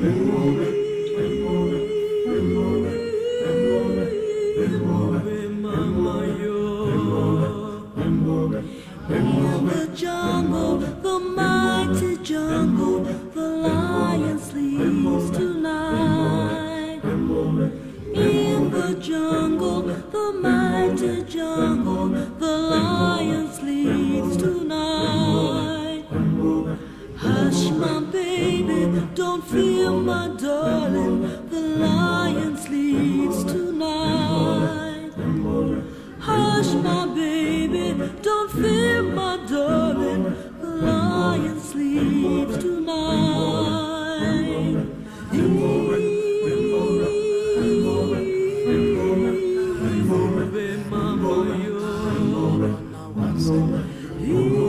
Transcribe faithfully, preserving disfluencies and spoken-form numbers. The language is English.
In the jungle, the mighty jungle, the lion sleeps tonight. In the jungle, the mighty jungle, the lion sleeps tonight. Hush, my baby, don't fear, my darling, the lion sleeps tonight. Hush, my baby, don't fear, my darling, the lion sleeps tonight. Mama,